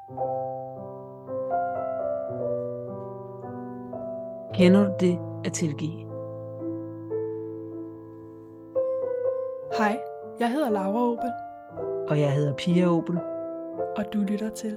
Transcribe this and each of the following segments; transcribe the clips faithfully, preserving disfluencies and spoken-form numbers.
Kender du det at tilgive? Hej, jeg hedder Laura Opel, Og jeg hedder Pia Opel. og du lytter til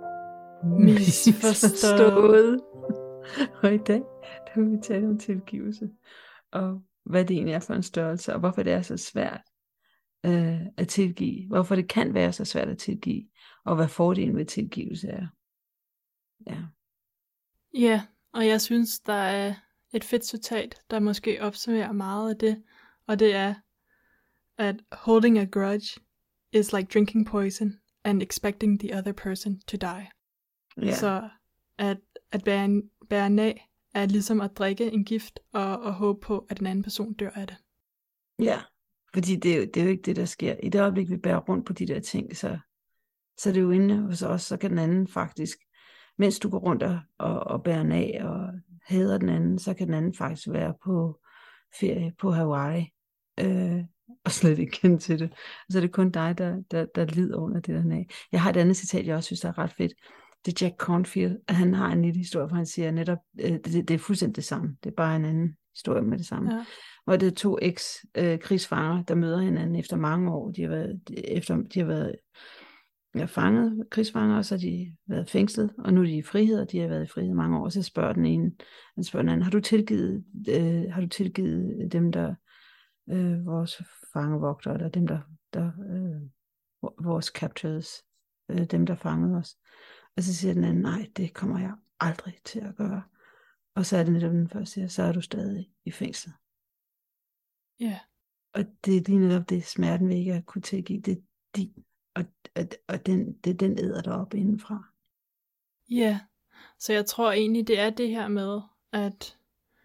Misforstået. Og i dag, der vil vi tale om tilgivelse. Og hvad det egentlig er for en størrelse, og hvorfor det er så svært øh, at tilgive. Hvorfor det kan være så svært at tilgive, og hvad fordelen ved tilgivelse er. Ja. Ja, og jeg synes, der er et fedt citat, der måske opsummerer meget af det, og det er, at holding a grudge is like drinking poison and expecting the other person to die. Ja. Så at, at bære, en, bære en af er ligesom at drikke en gift og, og håbe på, at den anden person dør af det. Ja, fordi det er, jo, det er jo ikke det, der sker. I det øjeblik, vi bærer rundt på de der ting, så, så er det jo inde hos os, så kan den anden faktisk, mens du går rundt og, og, og bærer den af og hader den anden, så kan den anden faktisk være på ferie på Hawaii, øh, og slet ikke kende til det. Og så er det kun dig, der, der, der lider under det der af. Jeg har et andet citat, jeg også synes, der er ret fedt. Det er Jack Cornfield, at han har en lille historie, hvor han siger netop, øh, det, det er fuldstændig det samme. Det er bare en anden historie med det samme. Ja. Hvor det er to eks-krigsfanger, der møder hinanden efter mange år. De har været, efter, de har været ja, fanget, krigsfanger, og så har de været fængslet, og nu er de i frihed, og de har været i frihed mange år. Og så spørger den ene, han spørger den anden, har du tilgivet, øh, har du tilgivet dem, der, øh, vores fangevogtere, eller dem, der, der øh, vores captures, øh, dem, der fangede os. Og så siger den anden, nej, det kommer jeg aldrig til at gøre. Og så er det netop den første, siger, så er du stadig i fængsel. Ja. Yeah. Og det er lige netop det, smerten ved ikke at kunne tilgive, det er din, og, og, og den, det, den æder der op indenfra. Ja, yeah. Så jeg tror egentlig, det er det her med, at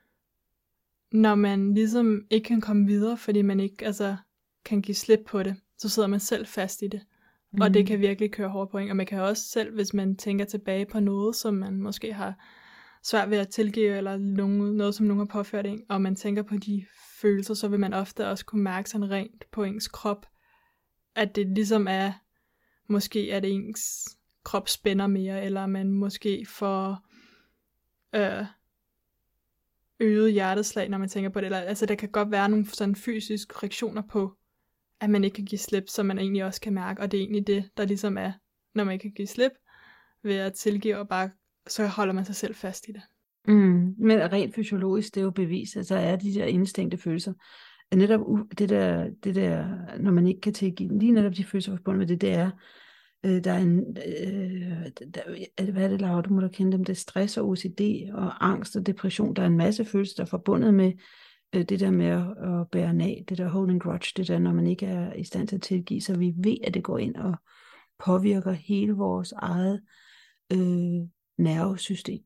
når man ligesom ikke kan komme videre, fordi man ikke altså, kan give slip på det, så sidder man selv fast i det. Mm. Og det kan virkelig køre hårdt på en. Og man kan også selv, hvis man tænker tilbage på noget, som man måske har svært ved at tilgive, eller nogen, noget, som nogen har påført en, og man tænker på de følelser, så vil man ofte også kunne mærke sådan rent på ens krop, at det ligesom er, måske at ens krop spænder mere, eller man måske får øh, øget hjerteslag, når man tænker på det. Eller, altså der kan godt være nogle sådan fysiske reaktioner på, at man ikke kan give slip, som man egentlig også kan mærke, og det er egentlig det, der ligesom er, når man ikke kan give slip, ved at tilgive, og bare, så holder man sig selv fast i det. Mm, men rent fysiologisk, det er jo bevist, at så er de der instinkte følelser, at netop det der, det der, når man ikke kan tilgive, lige netop de følelser forbundet med det, det er, øh, der er en, øh, der, hvad er det, Laura, du må da kende dem, det er stress og O C D og angst og depression, der er en masse følelser, der er forbundet med øh, det der med at, at bære af, det der holding grudge, det der, når man ikke er i stand til at tilgive, så vi ved, at det går ind og påvirker hele vores eget øh, nervesystem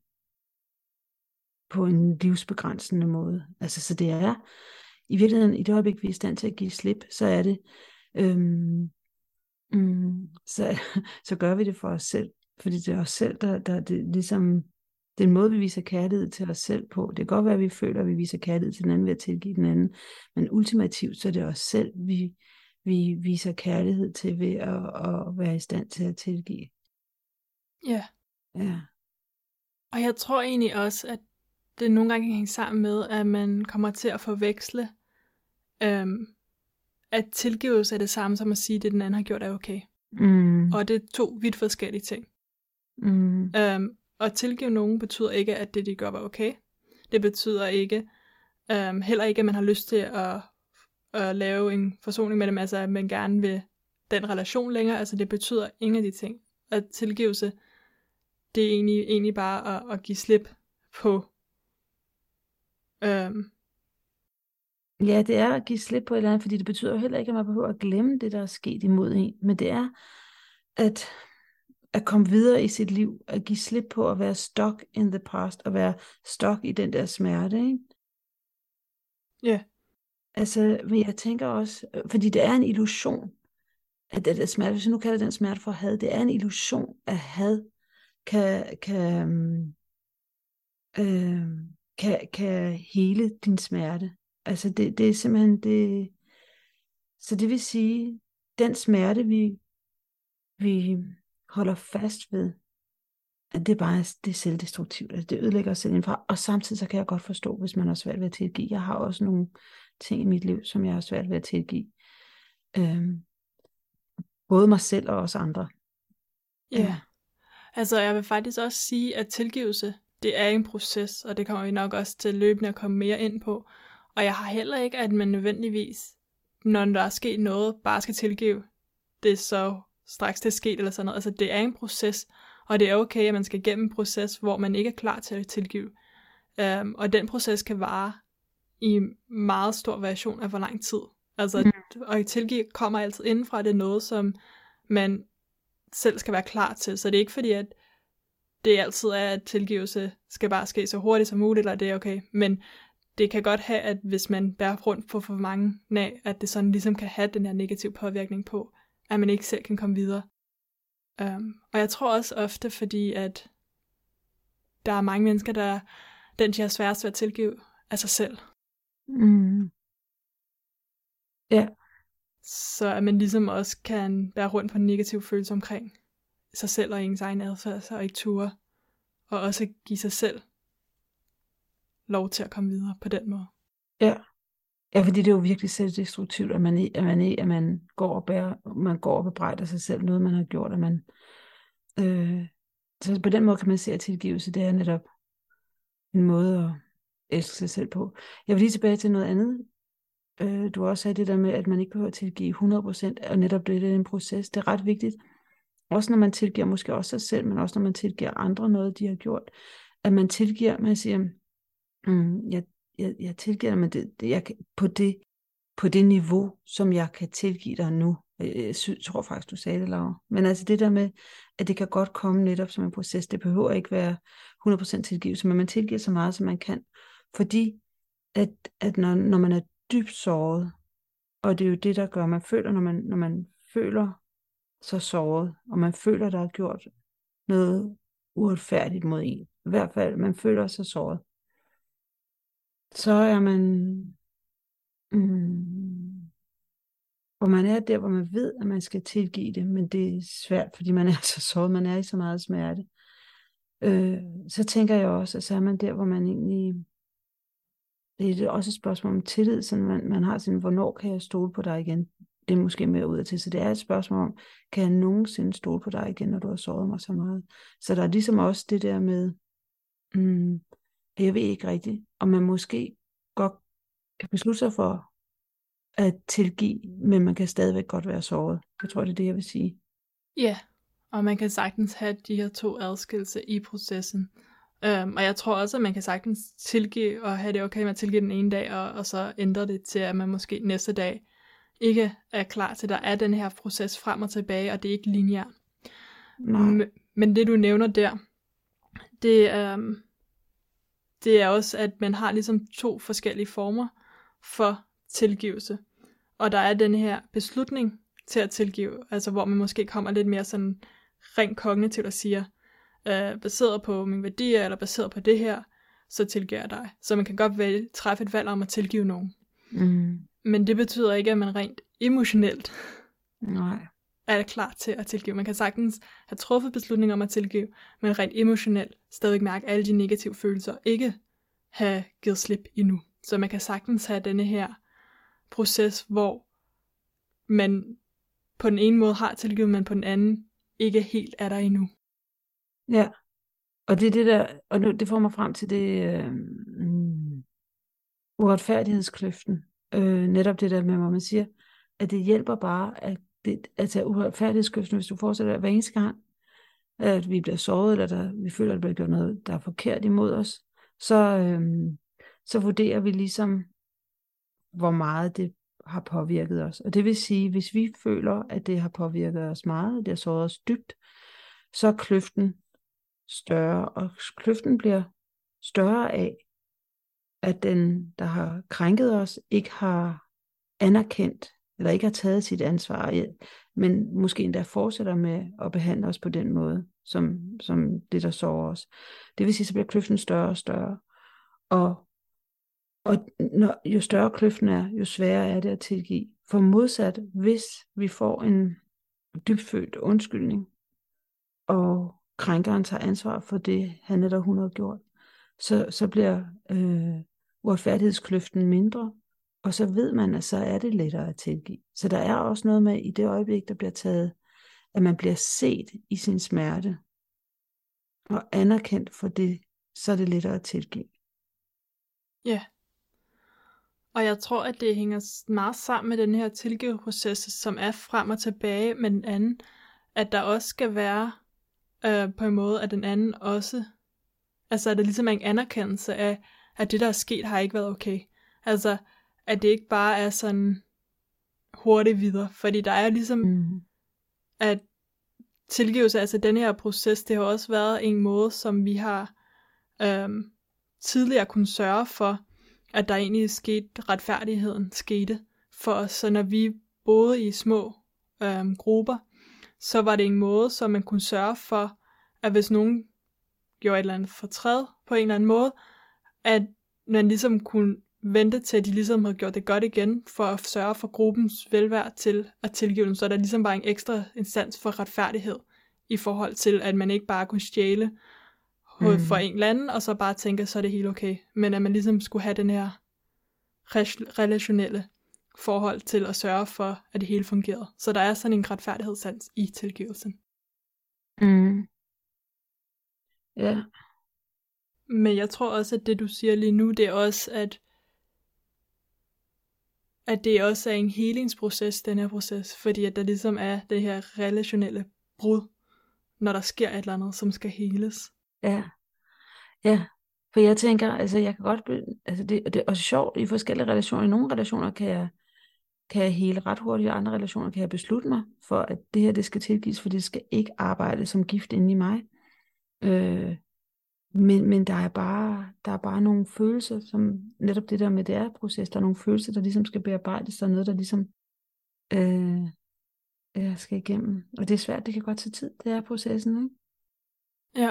på en livsbegrænsende måde. Altså, så det er, i virkeligheden, i det øjeblik, vi er i stand til at give slip, så er det, øhm, mm, så, så gør vi det for os selv. Fordi det er os selv, der, der det, ligesom, det er en måde, vi viser kærlighed til os selv på. Det kan godt være, at vi føler, at vi viser kærlighed til den anden ved at tilgive den anden, men ultimativt, så er det os selv, vi, vi viser kærlighed til ved at, at være i stand til at tilgive. Ja. Ja. Og jeg tror egentlig også, at det nogle gange kan hænge sammen med, at man kommer til at forveksle, øhm, at tilgivelse er det samme som at sige, at det den anden har gjort er okay. Mm. Og det er to vidt forskellige ting. Mm. Øhm, at tilgive nogen betyder ikke, at det de gør var okay. Det betyder ikke, øhm, heller ikke, at man har lyst til at, at lave en forsoning med dem, altså at man gerne vil den relation længere. Altså det betyder ingen af de ting. At tilgivelse, det er egentlig, egentlig bare at, at give slip på øhm, Ja, det er at give slip på et eller andet, fordi det betyder jo heller ikke, at man behøver at glemme det, der er sket imod en. Men det er at, at komme videre i sit liv, at give slip på at være stuck in the past, og være stuck i den der smerte, ikke? Ja. Yeah. Altså, men jeg tænker også, fordi det er en illusion, at det der smerte, hvis jeg nu kalder den smerte for had, det er en illusion, at had kan, kan, øh, kan, kan hele din smerte. Altså det, det er simpelthen det. Så det vil sige, den smerte vi, vi holder fast ved, at det bare er, det er selvdestruktivt. Altså, det ødelægger os selv indfra. Og samtidig så kan jeg godt forstå, hvis man har svært ved at tilgive. Jeg har også nogle ting i mit liv, som jeg har svært ved at tilgive. Øhm, både mig selv og os andre. Ja, yeah. Altså jeg vil faktisk også sige, at tilgivelse, det er en proces, og det kommer vi nok også til løbende at komme mere ind på. Og jeg har heller ikke, at man nødvendigvis, når der er sket noget, bare skal tilgive det så straks det er sket eller sådan noget. Altså det er en proces, og det er okay, at man skal igennem en proces, hvor man ikke er klar til at tilgive. Um, og den proces kan vare i meget stor variation af hvor lang tid. Altså, mm. og tilgive kommer altid indenfra, det er noget, som man selv skal være klar til. Så det er ikke fordi, at det altid er, at tilgivelse skal bare ske så hurtigt som muligt, eller det er okay. Men det kan godt have, at hvis man bærer rundt på for mange af, at det sådan ligesom kan have den her negative påvirkning på, at man ikke selv kan komme videre. Um, og jeg tror også ofte, fordi at der er mange mennesker, der den de har sværest ved at tilgive af sig selv. Mm. Ja. Så at man ligesom også kan bære rundt på en negativ følelse omkring sig selv og ens egen adfærd, og ikke ture, og også give sig selv lov til at komme videre på den måde. Ja. Ja, fordi det er jo virkelig selvdestruktivt, at man, at man, at man går og bærer, man går og bebrejder sig selv noget, man har gjort, at man, øh, så på den måde kan man se, at tilgivelse, det er netop en måde at elske sig selv på. Jeg vil lige tilbage til noget andet. Øh, du også sagde det der med, at man ikke behøver at tilgive hundrede procent, og netop det, det er en proces. Det er ret vigtigt. Også når man tilgiver måske også sig selv, men også når man tilgiver andre noget, de har gjort. At man tilgiver, man siger, mm, jeg, jeg, jeg tilgiver dig det, det, jeg, på, det, på det niveau, som jeg kan tilgive dig nu. Jeg tror faktisk, du sagde det, Laura. Men altså det der med, at det kan godt komme netop som en proces. Det behøver ikke være hundrede procent tilgivelse, men man tilgiver så meget, som man kan. Fordi at, at når, når man er dybt såret, og det er jo det, der gør, man føler, når man, når man føler så såret, og man føler, der er gjort noget uretfærdigt mod en. I hvert fald, man føler sig såret. Så er man... Mm, og man er der, hvor man ved, at man skal tilgive det, men det er svært, fordi man er så såret, man er i så meget smerte. Øh, så tænker jeg også, at så er man der, hvor man egentlig... Det er også et spørgsmål om tillid, så man, man har sådan, hvornår kan jeg stole på dig igen? Det er måske mere ud af til, så det er et spørgsmål om, kan jeg nogensinde stole på dig igen, når du har såret mig så meget? Så der er ligesom også det der med, mm, jeg ved ikke rigtigt, om man måske godt kan beslutte sig for at tilgive, men man kan stadigvæk godt være såret. Jeg tror, det er det, jeg vil sige. Ja, og man kan sagtens have de her to adskillelser i processen. Um, og jeg tror også, at man kan sagtens tilgive og have det okay med at tilgive den ene dag, og, og så ændre det til, at man måske næste dag ikke er klar til, at der er den her proces frem og tilbage, og det er ikke lineært. M- men det du nævner der, det, um, det er også, at man har ligesom to forskellige former for tilgivelse. Og der er den her beslutning til at tilgive, altså hvor man måske kommer lidt mere sådan rent kognitivt og siger, Uh, baseret på mine værdier, eller baseret på det her, så tilgiver jeg dig. Så man kan godt vælge, træffe et valg om at tilgive nogen. Mm. Men det betyder ikke, at man rent emotionelt Nej. er klar til at tilgive. Man kan sagtens have truffet beslutninger om at tilgive, men rent emotionelt stadig mærke alle de negative følelser, ikke have givet slip endnu. Så man kan sagtens have denne her proces, hvor man på den ene måde har tilgivet, men på den anden ikke helt er der endnu. Ja, og det er det der, og nu, det får mig frem til det øh, mm, uretfærdighedskløften. Øh, netop det der med, hvor man siger, at det hjælper bare, at det, altså uretfærdighedskløften, hvis du fortsætter hver eneste gang, at vi bliver såret, eller der, vi føler, at der bliver gjort noget, der er forkert imod os, så, øh, så vurderer vi ligesom, hvor meget det har påvirket os. Og det vil sige, hvis vi føler, at det har påvirket os meget, det har såret os dybt, så er kløften større, og kløften bliver større af, at den, der har krænket os, ikke har anerkendt, eller ikke har taget sit ansvar, men måske endda fortsætter med at behandle os på den måde, som, som det, der sårer os. Det vil sige, så bliver kløften større og større. Og, og når, jo større kløften er, jo sværere er det at tilgive. For modsat, hvis vi får en dybfølt undskyldning, og krænkeren tager ansvar for det, han eller hun har gjort, så, så bliver øh, uretfærdighedskløften mindre, og så ved man, at så er det lettere at tilgive. Så der er også noget med, i det øjeblik, der bliver taget, at man bliver set i sin smerte, og anerkendt for det, så er det lettere at tilgive. Ja. Og jeg tror, at det hænger meget sammen med den her tilgiveproces, som er frem og tilbage med den anden, at der også skal være øh, på en måde, at den anden også, altså at det ligesom er en anerkendelse af, at det der er sket har ikke været okay. Altså, at det ikke bare er sådan hurtigt videre, fordi der er ligesom, mm. at tilgivelse, altså den her proces, det har også været en måde, som vi har øhm, tidligere kunne sørge for, at der egentlig skete, retfærdigheden skete for os. Så når vi boede i små øhm, grupper, så var det en måde, så man kunne sørge for, at hvis nogen gjorde et eller andet fortræd på en eller anden måde, at man ligesom kunne vente til, at de ligesom havde gjort det godt igen, for at sørge for gruppens velvære til at tilgive dem, så der ligesom var en ekstra instans for retfærdighed, i forhold til, at man ikke bare kunne stjæle mm. for en eller anden, og så bare tænke, så er det helt okay, men at man ligesom skulle have den her relationelle forhold til at sørge for, at det hele fungerede. Så der er sådan en retfærdighedssans i tilgivelsen. Mm. Ja. Men jeg tror også, at det du siger lige nu, det er også, at at det også er en helingsproces, den her proces, fordi at der ligesom er det her relationelle brud, når der sker et eller andet, som skal heles. Ja, ja, for jeg tænker, altså jeg kan godt, blive, altså det, det er også sjovt i forskellige relationer. I nogle relationer kan jeg, kan jeg hele ret hurtigt, og andre relationer kan jeg beslutte mig for, at det her, det skal tilgives, for det skal ikke arbejde som gift inde i mig. Øh, men, men der er bare, der er bare nogle følelser, som netop det der med det er proces, der er nogle følelser, der ligesom skal bearbejdes, der er noget, der ligesom øh, jeg skal igennem. Og det er svært, det kan godt tage tid, det er processen, ikke? Ja.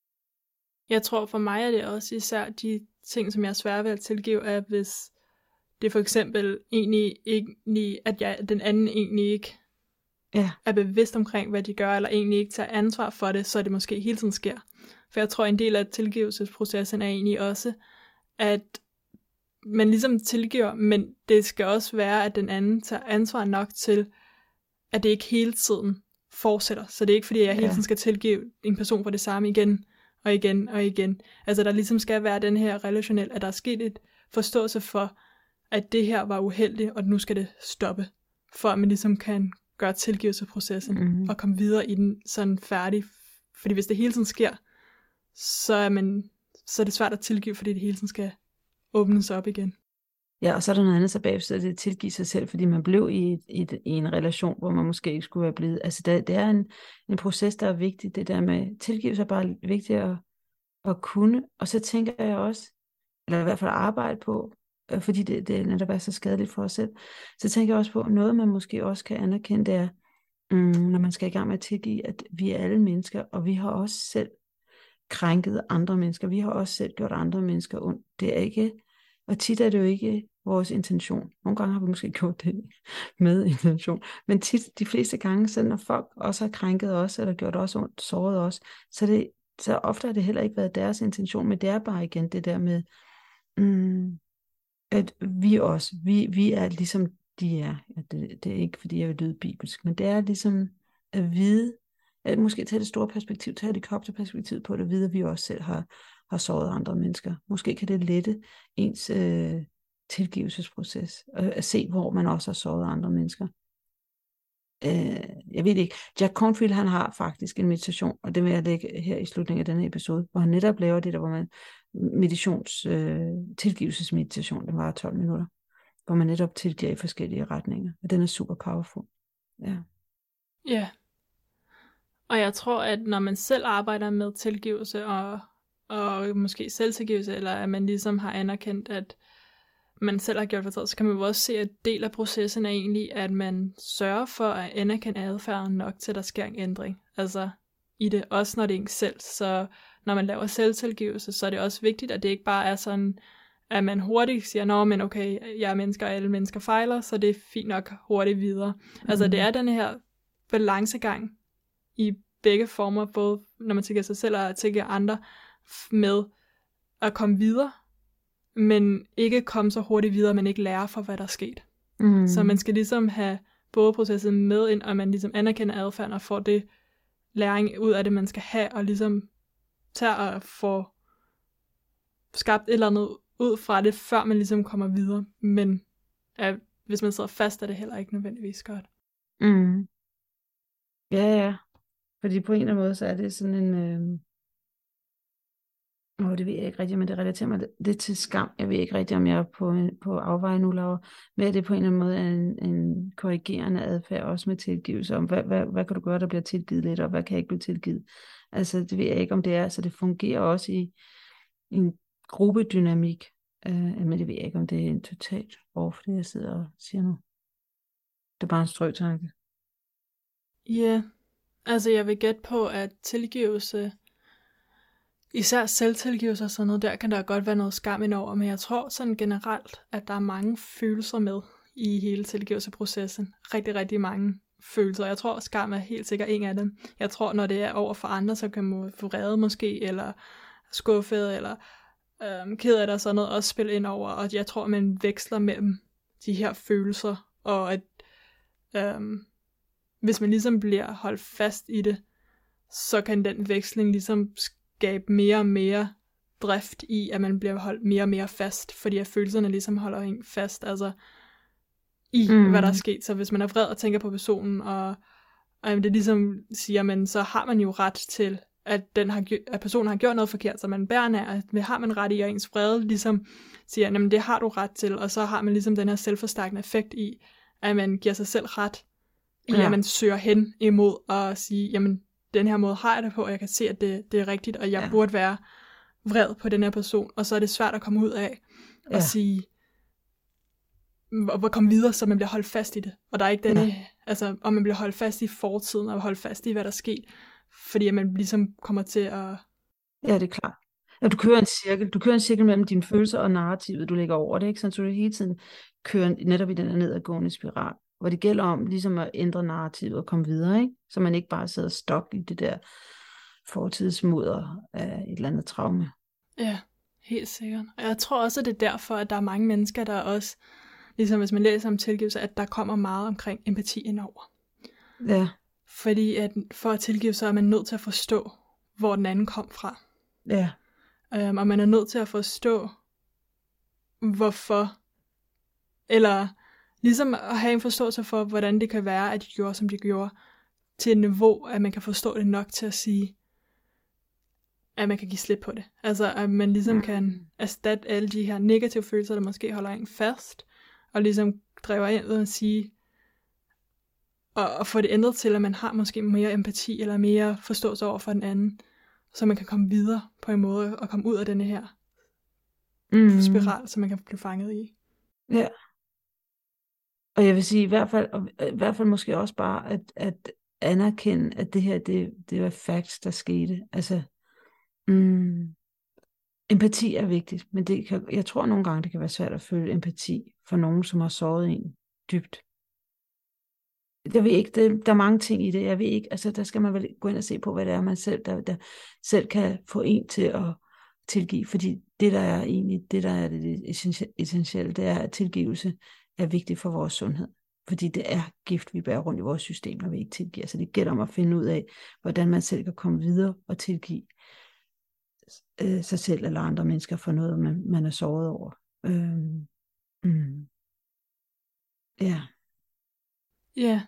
Jeg tror for mig er det også især de ting, som jeg er svære ved at tilgive, er hvis det for eksempel egentlig ikke, at jeg, den anden egentlig ikke ja. er bevidst omkring, hvad de gør, eller egentlig ikke tager ansvar for det, så det måske hele tiden sker. For jeg tror, en del af tilgivelsesprocessen er egentlig også, at man ligesom tilgiver, men det skal også være, at den anden tager ansvar nok til, at det ikke hele tiden fortsætter. Så det er ikke fordi, jeg hele tiden skal tilgive en person for det samme igen, og igen, og igen. Altså der ligesom skal være den her relationel, at der er sket et forståelse for, at det her var uheldigt, og nu skal det stoppe, for at man ligesom kan gøre tilgivelsesprocessen, mm-hmm. og komme videre i den sådan færdig. Fordi hvis det hele tiden sker, så er, man, så er det svært at tilgive, fordi det hele tiden skal åbnes op igen. Ja, og så er der noget andet tilbage, så det er at tilgive sig selv, fordi man blev i, et, i, et, i en relation, hvor man måske ikke skulle være blevet. Altså det, det er en, en proces, der er vigtig. Det der med tilgivelse er bare vigtigt at, at kunne. Og så tænker jeg også, eller i hvert fald arbejde på, fordi det, det netop er så skadeligt for os selv, så tænker jeg også på, noget man måske også kan anerkende, det er, mm, når man skal i gang med at tilgive, at vi er alle mennesker, og vi har også selv krænket andre mennesker. Vi har også selv gjort andre mennesker ondt. Det er ikke, og tit er det jo ikke vores intention. Nogle gange har vi måske gjort det med intention, men tit, de fleste gange, så når folk også har krænket os, eller gjort os ondt, såret os, så, det, så ofte har det heller ikke været deres intention, men det er bare igen det der med, mm, at vi også, vi, vi er ligesom de er. Ja, det, det er ikke fordi jeg vil lyde bibelsk, men det er ligesom at vide, at måske tage det store perspektiv, tage helikopterperspektiv på det, at vide, at vi også selv har, har såret andre mennesker. Måske kan det lette ens øh, tilgivelsesproces, øh, at se, hvor man også har såret andre mennesker. Øh, jeg ved ikke, Jack Kornfield, han har faktisk en meditation, og det vil jeg lægge her i slutningen af denne episode, hvor han netop laver det der, hvor man meditations, øh, tilgivelsesmeditation, den varer tolv minutter, hvor man netop tilgiver i forskellige retninger, og den er super powerful. Ja. Ja. Og jeg tror, at når man selv arbejder med tilgivelse, og, og måske selvtilgivelse, eller at man ligesom har anerkendt, at man selv har gjort fortræd, så kan man jo også se, at del af processen er egentlig, at man sørger for at anerkende adfærden nok til, at der sker en ændring. Altså i det, også når det er en selv. Så når man laver selvtilgivelse, så er det også vigtigt, at det ikke bare er sådan, at man hurtigt siger, nå, men okay, jeg er mennesker, og alle mennesker fejler, så det er fint nok hurtigt videre. Mm. Altså det er den her balancegang i begge former, både når man tilgiver sig selv og tilgiver andre, med at komme videre, men ikke komme så hurtigt videre, at man ikke lærer for, hvad der er sket. Mm. Så man skal ligesom have både processen med ind, og man ligesom anerkender adfærden og får det læring ud af det, man skal have, og ligesom tager og får skabt et eller andet ud fra det, før man ligesom kommer videre. Men at hvis man sidder fast, er det heller ikke nødvendigvis godt. Mm. Ja, ja. Fordi på en eller anden måde, så er det sådan en... Øh... Åh, det ved jeg ikke rigtigt, men det relaterer mig lidt til skam. Jeg ved ikke rigtigt, om jeg er på, en, på afveje nu, Laura. Men er det på en eller anden måde en, en korrigerende adfærd, også med tilgivelse, om hvad, hvad, hvad kan du gøre, der bliver tilgivet lidt, og hvad kan ikke blive tilgivet. Altså, det ved jeg ikke, om det er. Så det fungerer også i, i en gruppedynamik. Øh, men det ved jeg ikke, om det er en totalt off, det jeg sidder og siger nu. Det er bare en strøtanke. Ja, yeah. Altså jeg vil gætte på, at tilgivelse, især selvtilgivelse og sådan noget, der kan der godt være noget skam indover, men jeg tror sådan generelt, at der er mange følelser med i hele tilgivelseprocessen. Rigtig, rigtig mange følelser. Jeg tror, at skam er helt sikkert en af dem. Jeg tror, når det er over for andre, så kan man få vrede måske, eller skuffet, eller øhm, ked af det og sådan noget, også spille ind over, og jeg tror, at man veksler mellem de her følelser, og at øhm, hvis man ligesom bliver holdt fast i det, så kan den veksling ligesom skabe mere og mere drift i, at man bliver holdt mere og mere fast, fordi at følelserne ligesom holder en fast, altså i, mm. hvad der er sket. Så hvis man er vred og tænker på personen, og, og det ligesom siger, men så har man jo ret til, at, den har, at personen har gjort noget forkert, så man bærer nær, at har man ret i, og ens vrede ligesom siger, jamen det har du ret til, og så har man ligesom den her selvforstærkende effekt i, at man giver sig selv ret, i ja. At man søger hen imod og sige, jamen den her måde har jeg det på, og jeg kan se, at det, det er rigtigt, og jeg ja. Burde være vred på den her person, og så er det svært at komme ud af og ja. Sige, og komme videre, så man bliver holdt fast i det. Og der er ikke denne, ja. Altså, om man bliver holdt fast i fortiden, og holdt fast i, hvad der er sket, fordi at man ligesom kommer til at... Ja, det er klart. Ja, du kører en cirkel. Du kører en cirkel mellem dine følelser og narrativet, du lægger over det, ikke? Så du hele tiden kører netop i den her nedadgående spiral, hvor det gælder om ligesom at ændre narrativet og komme videre, ikke? Så man ikke bare sidder stok i det der fortidsmudder af et eller andet traume. Ja, helt sikkert. Og jeg tror også, at det er derfor, at der er mange mennesker, der også, ligesom hvis man læser om tilgivelse, at der kommer meget omkring empati indover. Ja. Fordi at for at tilgive, så er man nødt til at forstå, hvor den anden kom fra. Ja. Um, og man er nødt til at forstå, hvorfor, eller ligesom at have en forståelse for, hvordan det kan være, at de gjorde, som de gjorde, til et niveau, at man kan forstå det nok til at sige, at man kan give slip på det. Altså, at man ligesom kan erstatte alle de her negative følelser, der måske holder en fast, og ligesom driver ind og sige, og, og få det ændret til, at man har måske mere empati, eller mere forståelse over for den anden, så man kan komme videre på en måde, og komme ud af denne her mm. spiral, som man kan blive fanget i. Ja. Og jeg vil sige, i hvert fald, og i hvert fald måske også bare, at, at anerkende, at det her, det, det var facts, der skete. Altså, mm, empati er vigtigt, men det kan, jeg tror nogle gange, det kan være svært at føle empati for nogen, som har såret en dybt. Jeg ved ikke, det, der er mange ting i det, jeg ved ikke, altså der skal man vel gå ind og se på, hvad det er, man selv, der, der selv kan få en til at tilgive, fordi det, der er egentlig, det, der er det essentielle, det er, at tilgivelse er vigtigt for vores sundhed. Fordi det er gift, vi bærer rundt i vores system, når vi ikke tilgiver. Så det gælder om at finde ud af, hvordan man selv kan komme videre og tilgive øh, sig selv eller andre mennesker for noget, man, man er såret over. Øh, mm. Ja. Ja.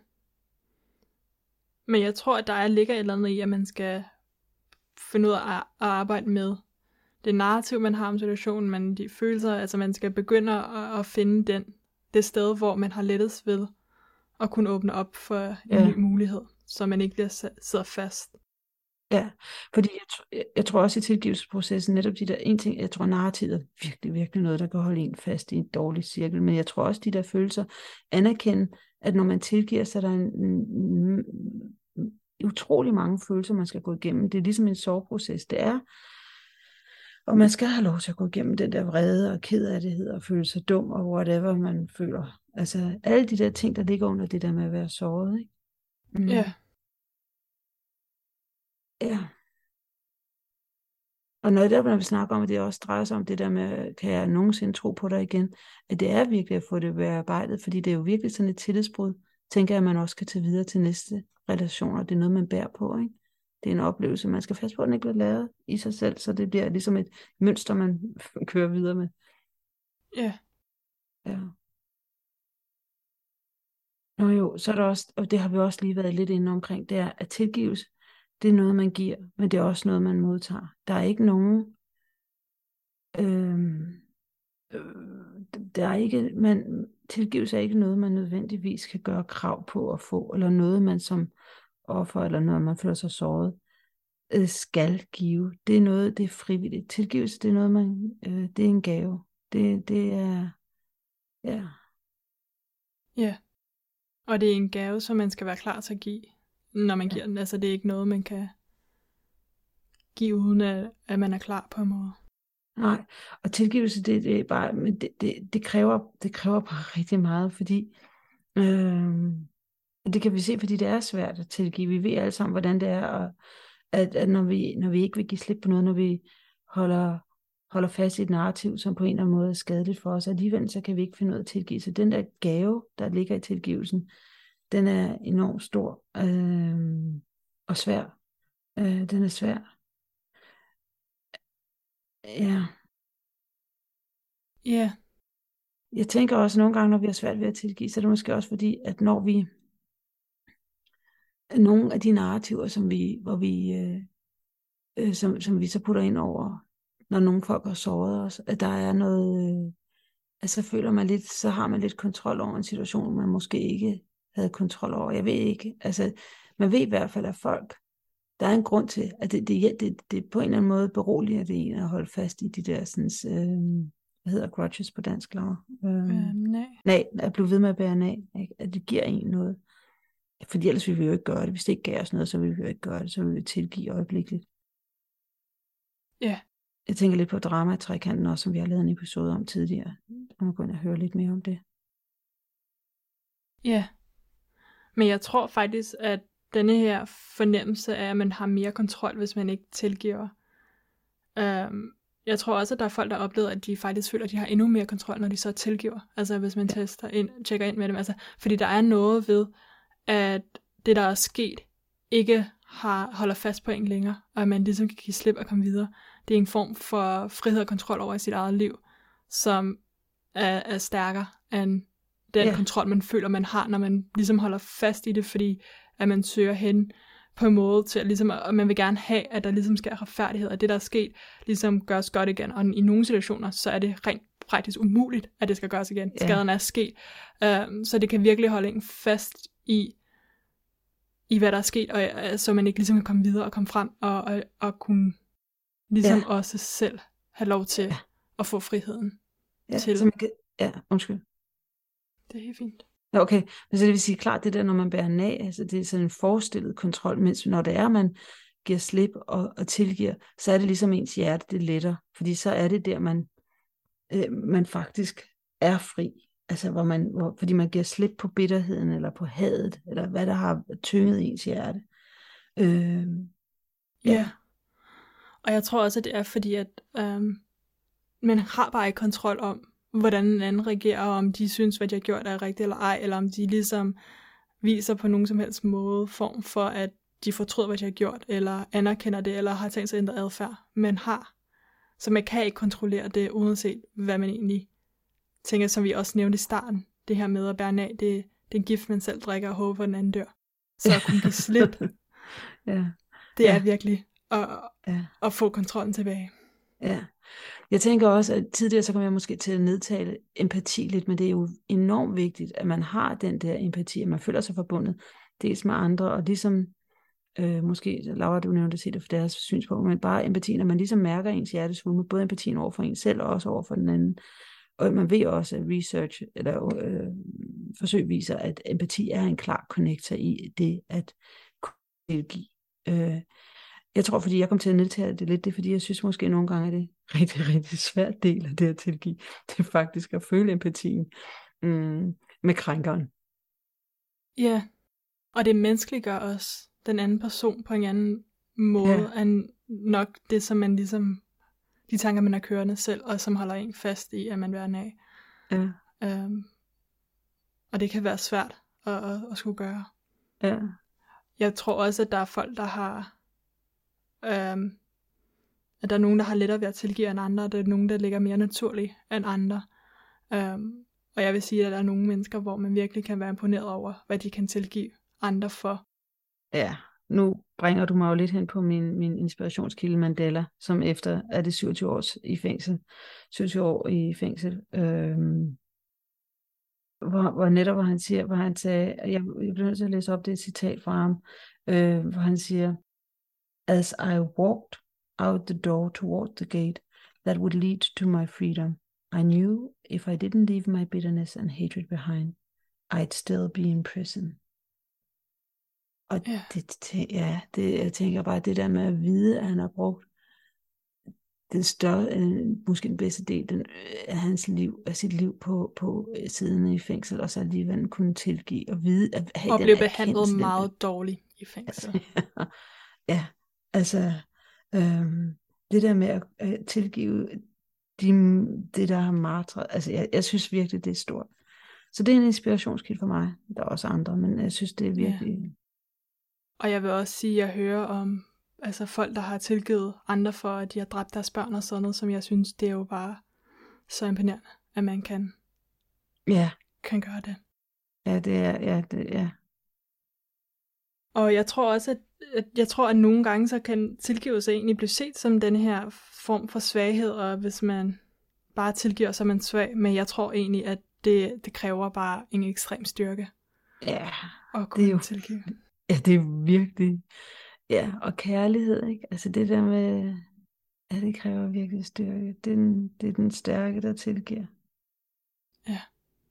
Men jeg tror, at der er, ligger et eller andet i, at man skal finde ud af at arbejde med det narrativ, man har om situationen, men de følelser, altså man skal begynde at, at finde den, det sted, hvor man har lettest ved at kunne åbne op for en ja. Ny mulighed, så man ikke bliver sidder fast. Ja, fordi jeg, jeg tror også i tilgivelsesprocessen, netop de der en ting, jeg tror narrativet er virkelig, virkelig noget, der kan holde en fast i en dårlig cirkel, men jeg tror også de der følelser, anerkende, at når man tilgiver, så er der en, en, en utrolig mange følelser, man skal gå igennem. Det er ligesom en sorgproces, det er. Og man skal have lov til at gå igennem den der vrede og kedelighed og føle sig dum og whatever man føler. Altså alle de der ting, der ligger under det der med at være såret, ikke? Mm. Ja. Ja. Og noget der, når vi snakker om, at det også drejer sig om det der med, kan jeg nogensinde tro på dig igen, at det er virkelig at få det bearbejdet, fordi det er jo virkelig sådan et tillidsbrud, tænker jeg, at man også kan tage videre til næste relation, og det er noget, man bærer på, ikke? Det er en oplevelse, man skal fast på, at den ikke bliver lavet i sig selv, så det bliver ligesom et mønster, man kører videre med. Ja. Ja. Nå jo, så er der også, og det har vi også lige været lidt inde omkring, det er, at tilgivelse, det er noget, man giver, men det er også noget, man modtager. Der er ikke nogen, øhm, øh, der er ikke, man, tilgivelse er ikke noget, man nødvendigvis kan gøre krav på at få, eller noget, man som offer, eller noget, man føler sig såret, øh, skal give. Det er noget, det er frivilligt. Tilgivelse, det er noget, man, øh, det er en gave. Det, det er, ja. Ja. Og det er en gave, som man skal være klar til at give, når man Ja. giver den. Altså det er ikke noget, man kan give, uden at, at man er klar på en måde. Nej, og tilgivelse, det, det er bare, men det, det, det, kræver, det kræver bare rigtig meget, fordi øh, det kan vi se, fordi det er svært at tilgive. Vi ved alle sammen, hvordan det er, og at, at når, vi, når vi ikke vil give slip på noget, når vi holder, holder fast i et narrativ, som på en eller anden måde er skadeligt for os, alligevel så kan vi ikke finde ud af at tilgive. Så den der gave, der ligger i tilgivelsen, den er enormt stor øh, og svær. Øh, den er svær. Ja. Ja. Jeg tænker også nogle gange, når vi har svært ved at tilgive, så er det måske også fordi, at når vi nogle af de narrativer, som vi, hvor vi, øh, øh, som, som vi så putter ind over, når nogle folk har såret os, at der er noget, øh, altså føler man lidt, så har man lidt kontrol over en situation, man måske ikke havde kontrol over. Jeg ved ikke, altså man ved i hvert fald, at folk, der er en grund til, at det, det, det, det på en eller anden måde beroliger det en at holde fast i de der sådan, øh, hvad hedder grudges på dansk, Laura? Øhm, Øhm, nej. nej, at blive ved med at bære nag, ikke? At det giver en noget. Fordi ellers ville vi jo ikke gøre det. Hvis det ikke gav os noget, så ville vi jo ikke gøre det. Så ville vi tilgive øjeblikkeligt. Ja. Jeg tænker lidt på drama-trekanten også, som vi har lavet en episode om tidligere. Jeg må gå ind og høre lidt mere om det. Ja. Men jeg tror faktisk, at denne her fornemmelse af, at man har mere kontrol, hvis man ikke tilgiver. Øhm, jeg tror også, at der er folk, der oplever, at de faktisk føler, at de har endnu mere kontrol, når de så tilgiver. Altså hvis man ja. tester ind, tjekker ind med dem. Altså, fordi der er noget ved, at det, der er sket, ikke har, holder fast på en længere, og at man ligesom kan give slip og komme videre. Det er en form for frihed og kontrol over sit eget liv, som er, er stærkere end den Ja. kontrol, man føler, man har, når man ligesom holder fast i det, fordi at man søger hen på en måde til, at, ligesom, at man vil gerne have, at der ligesom sker retfærdighed, og det, der er sket, ligesom gøres godt igen. Og i nogle situationer, så er det rent praktisk umuligt, at det skal gøres igen. Ja. Skaden er sket. Uh, så det kan virkelig holde en fast i, i hvad der er sket, og uh, så man ikke ligesom kan komme videre og komme frem, og, og, og kunne ligesom Ja. også selv have lov til Ja. at få friheden Ja, til. så man kan, ja, undskyld. Det er helt fint. Ja, okay, men så det vil sige klart, det der, når man bærer nag, altså det er sådan en forestillet kontrol, mens når det er, man giver slip og, og tilgiver, så er det ligesom ens hjerte, det letter, fordi så er det der, man, øh, man faktisk er fri, altså hvor man, hvor, fordi man giver slip på bitterheden, eller på hadet, eller hvad der har tynget ens hjerte. Øh, Ja. ja. Og jeg tror også, at det er fordi, at øhm, man har bare ikke kontrol om, hvordan en anden reagerer, og om de synes, hvad de har gjort er rigtigt eller ej, eller om de ligesom viser på nogen som helst måde form for, at de fortryder, hvad de har gjort, eller anerkender det, eller har tænkt sig at ændre adfærd. Man har. Så man kan ikke kontrollere det, uanset hvad man egentlig tænker, som vi også nævnte i starten. Det her med at bære af, det, det er en gift, man selv drikker og håber, at den anden dør. Så at kunne give slip, ja. det Ja. er virkelig at, Ja. at få kontrollen tilbage. Ja. Jeg tænker også, at tidligere så kom jeg måske til at nedtale empati lidt, men det er jo enormt vigtigt, at man har den der empati, at man føler sig forbundet dels med andre, og ligesom, øh, måske, Laura, du nævnte det for deres synspunkt, men bare empatien, at man ligesom mærker ens hjertesvulme, både empatien over for en selv, og også over for den anden. Og man ved også, at research, eller øh, forsøg viser, at empati er en klar connector i det, at kunne tilgive. Øh, Jeg tror, fordi jeg kom til at nedtage det lidt, det er fordi, jeg synes måske nogle gange, at det er en rigtig, rigtig svært del af det at tilgive. Det er faktisk at føle empatien mm, med krænkeren. Ja, og det menneskeliggør også den anden person på en anden måde, Ja. er nok det, som man ligesom, de tanker, man har kørende selv, og som holder en fast i, at man vil af. Ja. Øhm, og det kan være svært at, at, at skulle gøre. Ja. Jeg tror også, at der er folk, der har, øhm, at der er nogen, der har lettere ved at tilgive end andre, og der er nogen, der ligger mere naturligt end andre. Øhm, og jeg vil sige, at der er nogle mennesker, hvor man virkelig kan være imponeret over, hvad de kan tilgive andre for. Ja, nu bringer du mig jo lidt hen på min, min inspirationskilde Mandela, som efter er det syvogtyve år i fængsel, syvogtyve år i fængsel, øhm, hvor, hvor netop hvor han siger, hvor han sagde, jeg, jeg bliver nødt til at læse op det citat fra ham, øh, hvor han siger, as I walked out the door toward the gate that would lead to my freedom, I knew if I didn't leave my bitterness and hatred behind, I'd still be in prison. Og Ja. det, det, ja, det, jeg tænker bare, det der med at vide, at han har brugt den større, øh, måske den bedste del den, øh, af hans liv, af sit liv på, på øh, siden i fængsel, og så alligevel kunne tilgive og vide, at have Og den blev behandlet erkendelse, den- meget dårligt i fængsel. Ja, altså øhm, det der med at, at tilgive de, det, der har martret, altså jeg, jeg synes virkelig, det er stort. Så det er en inspirationskilde for mig. Der er også andre, men jeg synes, det er virkelig... Og jeg vil også sige, at jeg hører om altså folk, der har tilgivet andre for, at de har dræbt deres børn og sådan noget, som jeg synes, det er jo bare så imponerende, at man kan, Ja, kan gøre det. ja, det er, ja, det, ja. Og jeg tror også, at, at jeg tror, at nogle gange så kan tilgivelse egentlig blive set som den her form for svaghed, og hvis man bare tilgiver, så er man svag. Men jeg tror egentlig, at det, det kræver bare en ekstrem styrke Ja, at kunne det er jo, tilgive. ja, det er virkelig, ja, og kærlighed, ikke? Altså det der med, ja, det kræver virkelig styrke. Det er den, det er den stærke, der tilgiver. Ja.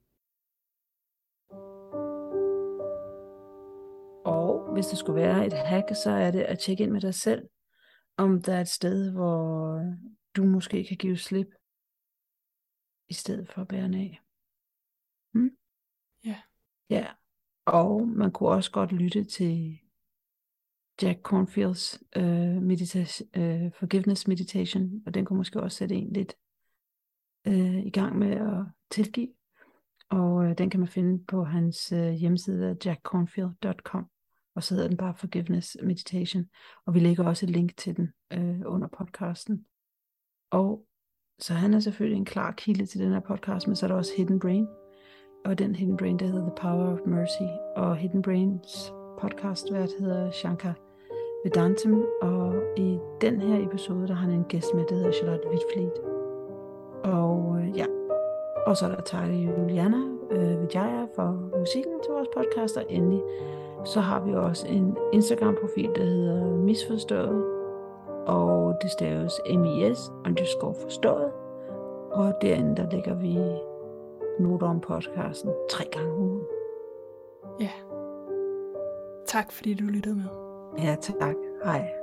Og hvis det skulle være et hack, så er det at tjekke ind med dig selv, om der er et sted, hvor du måske kan give slip, i stedet for at bære af. Hmm? Ja. Ja, og man kunne også godt lytte til Jack Cornfields uh, meditation, uh, forgiveness meditation, og den kunne måske også sætte en lidt uh, i gang med at tilgive. Og uh, den kan man finde på hans uh, hjemmeside jack cornfield punktum com, og så hedder den bare Forgiveness Meditation, og vi lægger også et link til den uh, under podcasten. Og så han er selvfølgelig en klar kilde til den her podcast, men så er der også Hidden Brain, og den Hidden Brain, der hedder The Power of Mercy, og Hidden Brains podcastvært hedder Shankar Vedantam, og i den her episode, der har han en gæst med, der hedder Charlotte Whitfleet. Og øh, ja, og så er der Tyler Juliana øh, Vijaya for musikken til vores podcast, og endelig så har vi også en Instagram-profil, der hedder Misforstået, og det staves M I S underscore forstået, og derinde der lægger vi noter om podcasten tre gange om ugen. Ja. Tak fordi du lyttede med. Ja, tak. Hej.